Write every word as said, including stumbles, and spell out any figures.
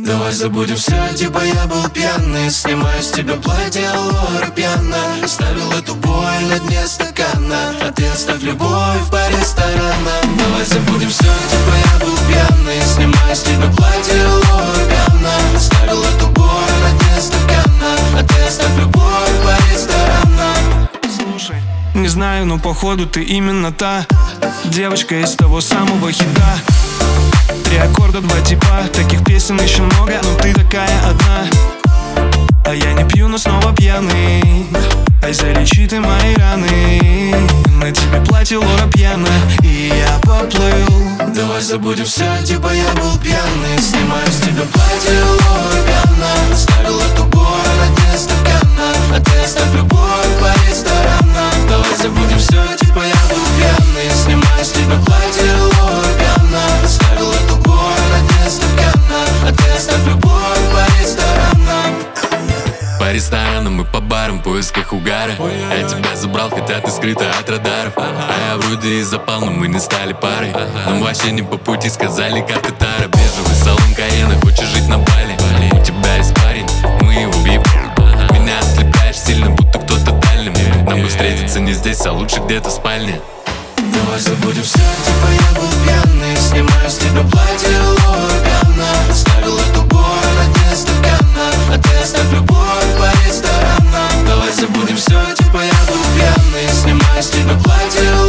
Давай забудем все, типа я был пьяный. Снимаю с тебя платье, лора пьяна. Оставил эту боль на дне стакана, а ты оставь любовь по ресторанам. Давай забудем все, типа я был пьяный. Снимаю с тебя платье, лора пьяна. Оставил эту боль на дне стакана, а ты оставь любовь по ресторанам. Слушай, не знаю, но походу ты именно та девочка из того самого хита. Три аккорда, два типа, таких песен еще много, но ты такая одна. А я не пью, но снова пьяный. Ай, залечи ты мои раны. На тебе платье, лора пьяна, и я поплыл. Давай забудем все, типа я был пьяный. Снимаю с тебя платье, лора пьяна. Оставил эту боль на дне стакана, а ты оставь любовь по ресторанам. Давай забудем все, типа я был пьяный. Снимаю с тебя платье, лора пьяна. Оставил эту боль на дне стакана, а ты оставь любовь по ресторанам. По ресторанам и по барам в поисках угара. Я тебя забрал, хотя ты скрыта от радаров. А я вроде и запал, но мы не стали парой. Нам вообще не по пути, сказали карты Тара. Бежевый салон Каена, хочешь жить на Бали. У тебя есть парень, мы его въебем. Меня ослепляешь сильно, будто кто-то дальним. Нам бы встретиться не здесь, а лучше где-то в спальне. Давай забудем все, типа я был пьяный. Снимаю с тебя платье, лора пьяна. Оставил эту боль на дне стакана, а ты оставь любовь по ресторанам. Давай забудем все, типа я был пьяный. Снимаю с тебя платье,